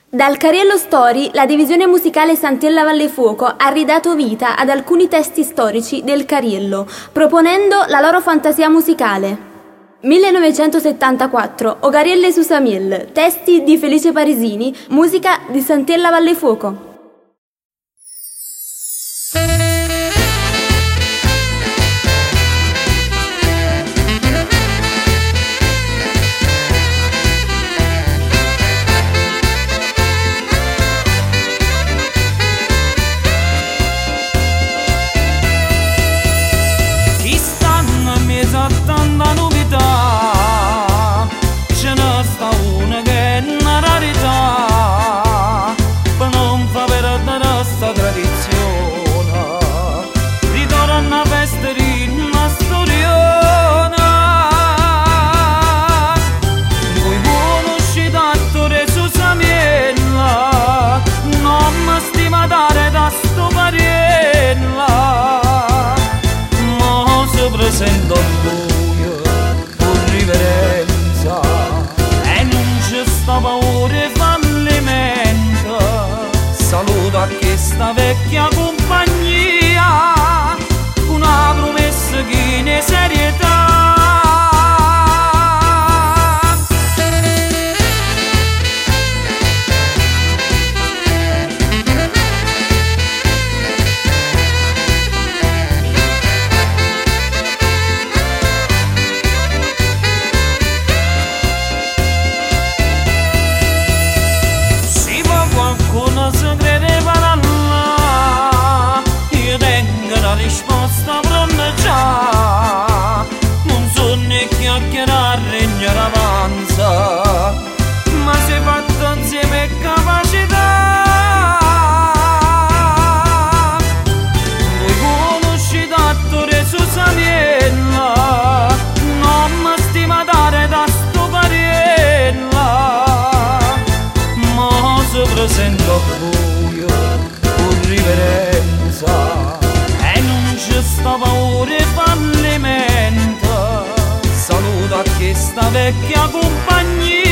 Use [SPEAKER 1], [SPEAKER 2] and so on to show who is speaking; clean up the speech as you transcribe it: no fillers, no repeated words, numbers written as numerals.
[SPEAKER 1] Dal Cariello Story, la divisione musicale Sant'Ella Valle Fuoco ha ridato vita ad alcuni testi storici del Cariello, proponendo la loro fantasia musicale. 1974, Ogarielle su Samiel, testi di Felice Parisini, musica di Sant'Ella Valle Fuoco.
[SPEAKER 2] Tanta novità, ce ne sta una che è una rarità, per non far perdere sta tradizione, ritorna a festare una storiona. Voi conoscete l'attore su Samiella, non mi stimatare da sto pariella, ma si presenta a voi riverenza e non c'è sta paura e fallimento. Saluta questa vecchia compagnia, una promessa che ne serietà. Se credeva là, io tengo la risposta pronta già. Non so né chiacchierare, regnare avanza, ma se fatto insieme capacità. Voi conoscete l'attore su Samiella, non mi stimatare da sto pariella, ma se presento a voi con riverenza e non c'è sta paura e fallimento. Saluta questa vecchia compagnia.